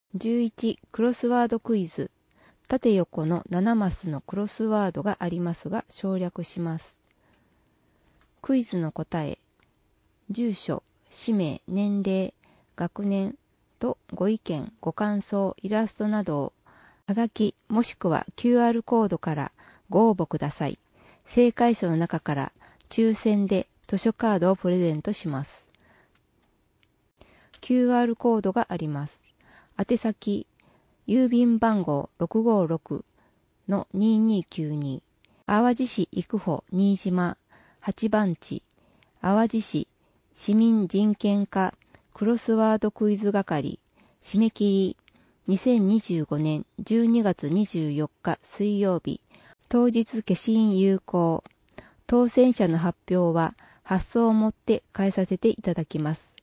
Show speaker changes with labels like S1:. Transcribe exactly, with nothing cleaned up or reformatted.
S1: じゅういち、クロスワードクイズ。縦横のななマスのクロスワードがありますが省略します。クイズの答え、住所、氏名、年齢、学年とご意見、ご感想、イラストなどをはがきもしくは キューアール コードからご応募ください。正解者の中から抽選で図書カードをプレゼントします。キューアール コードがあります。宛先、郵便番号 ろくごろくのににきゅうに、淡路市育保新島はちばんち、淡路市市民人権課クロスワードクイズ係、締め切りにせんにじゅうごねんじゅうにがつにじゅうよっか水曜日、当日消印有効。当選者の発表は発送をもって返させていただきます。